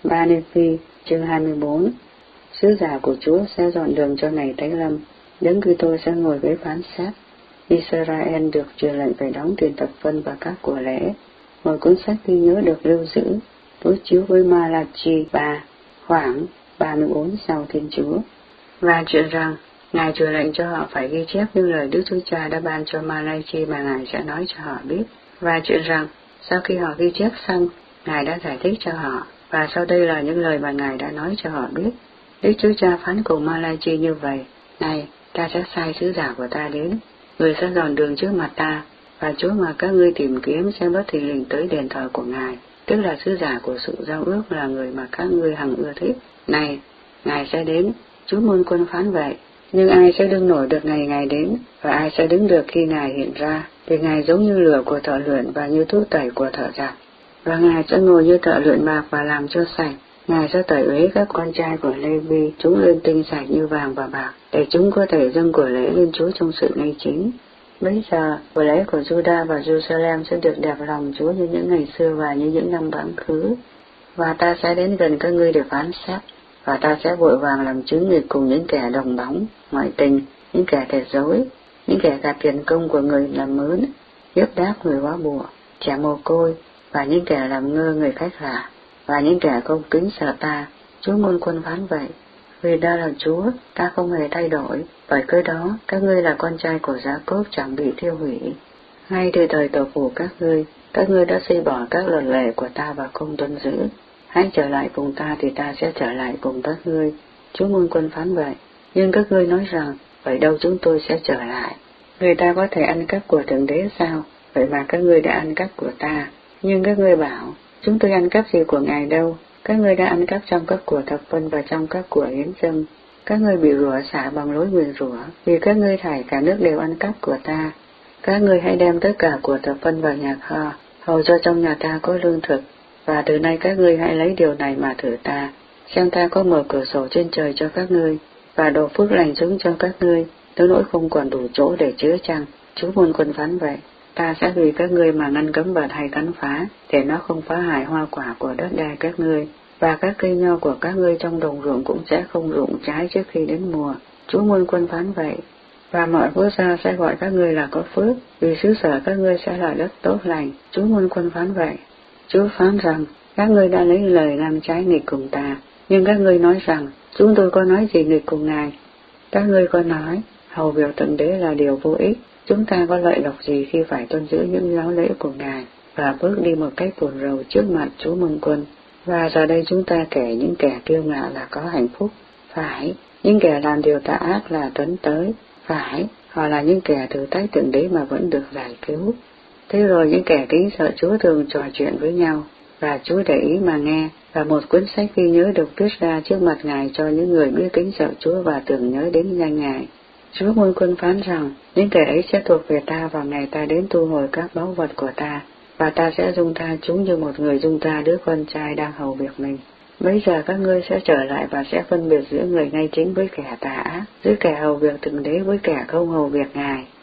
Ba-ni-phi chương 24. Sứ giả của Chúa sẽ dọn đường cho ngày tái lâm. Đấng Kitô sẽ ngồi với phán xét. Israel được truyền lệnh phải đóng tiền thập phân và các của lễ. Một cuốn sách ghi nhớ được lưu giữ, đối chiếu với Ma-la-chi 3, khoảng 34 sau Thiên Chúa. Và chuyện rằng, Ngài truyền lệnh cho họ phải ghi chép những lời Đức Chúa Cha đã ban cho Ma-la-chi mà Ngài sẽ nói cho họ biết. Và chuyện rằng, sau khi họ ghi chép xong, Ngài đã giải thích cho họ, và sau đây là những lời mà Ngài đã nói cho họ biết. Đức Chúa Cha phán cùng Ma-la-chi như vậy: Này, ta sẽ sai sứ giả của ta đến, người sẽ dọn đường trước mặt ta, và Chúa mà các ngươi tìm kiếm sẽ bất thình lình tới đền thờ của Ngài, tức là sứ giả của sự giao ước, là người mà các ngươi hằng ưa thích. Này, Ngài sẽ đến, Chúa Muôn Quân phán vậy. Nhưng ai sẽ đứng nổi được ngày Ngài đến, và ai sẽ đứng được khi Ngài hiện ra? Vì Ngài giống như lửa của thợ luyện và như thuốc tẩy của thợ giặt. Và Ngài sẽ ngồi như thợ luyện bạc và làm cho sạch. Ngài sẽ tẩy uế các con trai của Lê-vi, chúng lên tinh sạch như vàng và bạc, để chúng có thể dâng của lễ lên Chúa trong sự ngay chính. Bây giờ, của lễ của Juda và Jerusalem sẽ được đẹp lòng Chúa như những ngày xưa và như những năm vãng khứ. Và ta sẽ đến gần các ngươi để phán xét, và ta sẽ vội vàng làm chứng nghịch cùng những kẻ đồng bóng, ngoại tình, những kẻ thể dối, những kẻ gạt tiền công của người làm mướn, hiếp đáp người góa bùa, trẻ mồ côi, và những kẻ làm ngơ người khách lạ, và những kẻ không kính sợ ta. Chúa Muôn Quân phán vậy. Vì ta là Chúa, ta không hề thay đổi, bởi cớ đó các ngươi là con trai của Gia-cốp chẳng bị thiêu hủy. Ngay từ thời tổ phụ các ngươi đã xây bỏ các luật lệ của ta và không tuân giữ. Hãy trở lại cùng ta thì ta sẽ trở lại cùng các ngươi. Chúa Muôn Quân phán vậy. Nhưng các ngươi nói rằng, vậy đâu chúng tôi sẽ trở lại? Người ta có thể ăn cắp của Thượng Đế sao? Vậy mà các ngươi đã ăn cắp của ta. Nhưng các ngươi bảo, chúng tôi ăn cắp gì của Ngài đâu? Các ngươi đã ăn cắp trong các của thập phân và trong các của hiến dâng. Các ngươi bị rủa xả bằng lối nguyền rủa, vì các ngươi thảy cả nước đều ăn cắp của ta. Các ngươi hãy đem tất cả của thập phân vào nhà kho, hầu cho trong nhà ta có lương thực. Và từ nay các ngươi hãy lấy điều này mà thử ta, xem ta có mở cửa sổ trên trời cho các ngươi, và đổ phước lành xuống cho các ngươi, tới nỗi không còn đủ chỗ để chứa chăng. Chúa Muôn Quân phán vậy. Ta sẽ vì các ngươi mà ngăn cấm vật hay cắn phá, để nó không phá hại hoa quả của đất đai các ngươi, và các cây nho của các ngươi trong đồng ruộng cũng sẽ không rụng trái trước khi đến mùa. Chúa Muôn Quân phán vậy. Và mọi quốc gia sẽ gọi các ngươi là có phước, vì xứ sở các ngươi sẽ là đất tốt lành. Chúa Muôn Quân phán vậy. Chúa phán rằng, các ngươi đã lấy lời làm trái nghịch cùng ta, nhưng các ngươi nói rằng, chúng tôi có nói gì nghịch cùng Ngài? Các ngươi có nói, hầu việc Thượng Đế là điều vô ích, chúng ta có lợi lộc gì khi phải tuân giữ những giáo lễ của Ngài, và bước đi một cách buồn rầu trước mặt Chúa Muôn Quân. Và giờ đây chúng ta kể những kẻ kiêu ngạo là có hạnh phúc, phải, những kẻ làm điều tà ác là tấn tới, phải, họ là những kẻ thử thách Thượng Đế mà vẫn được giải cứu. Thế rồi những kẻ kính sợ Chúa thường trò chuyện với nhau, và Chúa để ý mà nghe, và một cuốn sách ghi nhớ được viết ra trước mặt Ngài cho những người biết kính sợ Chúa và tưởng nhớ đến danh Ngài. Chúa Muôn Quân phán rằng, những kẻ ấy sẽ thuộc về ta vào ngày ta đến thu hồi các báu vật của ta, và ta sẽ dung tha chúng như một người dung tha đứa con trai đang hầu việc mình. Bây giờ các ngươi sẽ trở lại và sẽ phân biệt giữa người ngay chính với kẻ tà ác, giữa kẻ hầu việc Thượng Đế với kẻ không hầu việc Ngài.